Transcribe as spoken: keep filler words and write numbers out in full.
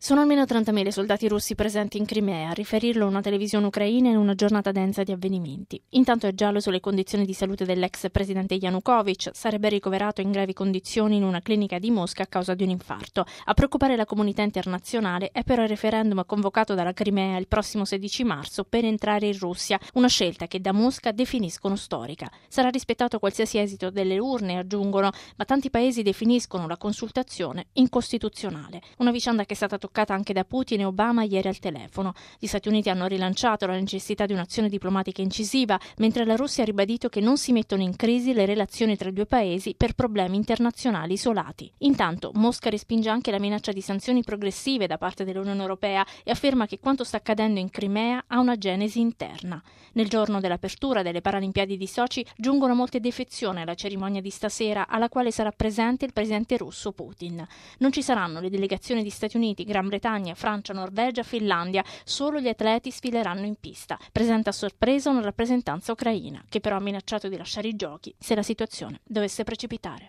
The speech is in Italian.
Sono almeno trentamila i soldati russi presenti in Crimea, a riferirlo una televisione ucraina in una giornata densa di avvenimenti. Intanto è giallo sulle condizioni di salute dell'ex presidente Yanukovych, sarebbe ricoverato in gravi condizioni in una clinica di Mosca a causa di un infarto. A preoccupare la comunità internazionale è però il referendum convocato dalla Crimea il prossimo sedici marzo per entrare in Russia, una scelta che da Mosca definiscono storica. Sarà rispettato qualsiasi esito delle urne, aggiungono, ma tanti paesi definiscono la consultazione incostituzionale. Una vicenda che è stata toccata anche da Putin e Obama ieri al telefono. Gli Stati Uniti hanno rilanciato la necessità di un'azione diplomatica incisiva, mentre la Russia ha ribadito che non si mettono in crisi le relazioni tra i due paesi per problemi internazionali isolati. Intanto Mosca respinge anche la minaccia di sanzioni progressive da parte dell'Unione Europea e afferma che quanto sta accadendo in Crimea ha una genesi interna. Nel giorno dell'apertura delle Paralimpiadi di Sochi giungono molte defezioni alla cerimonia di stasera, alla quale sarà presente il presidente russo Putin. Non ci saranno le delegazioni di Stati Uniti, Gran Bretagna, Francia, Norvegia, Finlandia, solo gli atleti sfileranno in pista. Presenta a sorpresa una rappresentanza ucraina, che però ha minacciato di lasciare i giochi se la situazione dovesse precipitare.